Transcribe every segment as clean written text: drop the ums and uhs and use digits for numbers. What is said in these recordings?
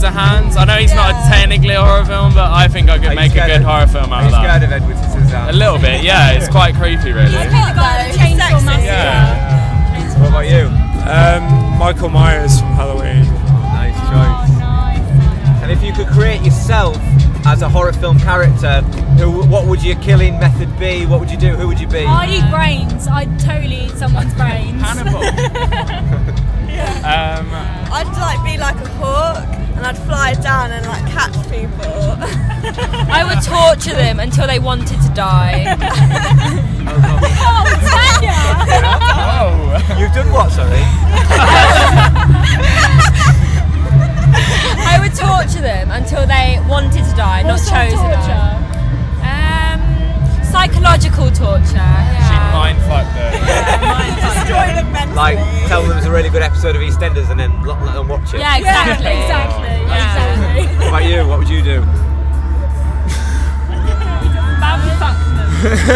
Scissorhands. I know he's not technically a horror film, but I think I could make a good horror film out of that. Are you scared of Edward Scissorhands? A little bit, yeah. It's quite creepy, really. The guy with the chainsaw massacre. Yeah. What about you? Michael Myers from Halloween. Nice choice. And if you could create yourself as a horror film character, what would your killing method be? What would you do? Who would you be? I'd eat brains. I'd totally eat someone's brains. Hannibal. I'd be like a hawk and I'd fly down and catch people. I would torture them until they wanted to die. Oh, Tanya! Oh. You've done what, sorry? I would torture them until they wanted to die, not chose to die. Psychological torture. She'd mindfuck them. Destroy them mentally. Tell them there's a really good episode of EastEnders and then let them watch it. Yeah, exactly. Exactly. What about you? What would you do? Fuck them.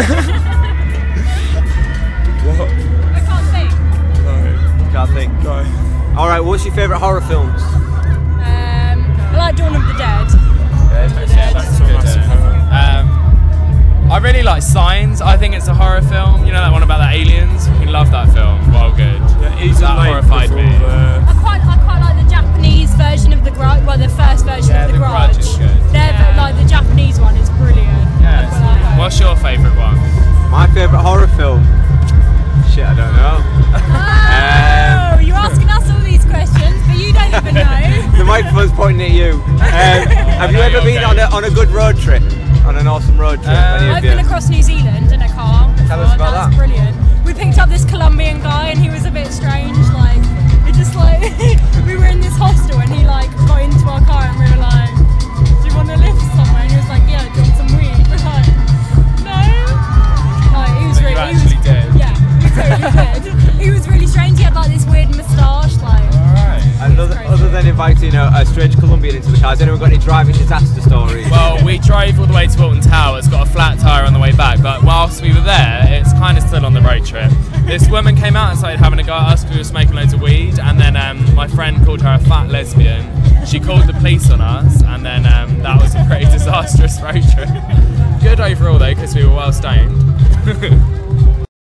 What? I can't think. No. Can't think. No. Alright, what's your favourite horror films? I like Dawn of the Dead. Yeah, that's good. I really like Signs. I think it's a horror film. You know that one about the aliens? We love that film. Well, good. Yeah, That horrified me. I quite like the Japanese version of The Grudge. Well, the first version of The Grudge. Is good. The Japanese one is brilliant. Yeah. What's your favourite one? My favourite horror film? Shit, I don't know. Oh, you're asking us all these questions, but you don't even know. The microphone's pointing at you. Have you ever been on a good road trip? On an awesome road trip? I've been across New Zealand in a car. Tell us about that. Was brilliant. We picked up this Colombian guy and he was a bit strange. We were in this hostel and he got into our car and we were like, "Do you want to lift somewhere?" And he was like, "Yeah, do you want some weed?" We're like, "No." He was really. actually did? Yeah, he totally did. He was really strange. He had this weird moustache. And other than inviting a strange Colombian into the car, has anyone got any driving disaster stories? Well, we drove all the way to Wilton Tower. It's got a flat tyre on the way back, but whilst we were there, it's kind of still on the road trip. This woman came out and started having a go at us because we were smoking loads of weed, and then my friend called her a fat lesbian. She called the police on us, and then that was a pretty disastrous road trip. Good overall though, because we were well stoned.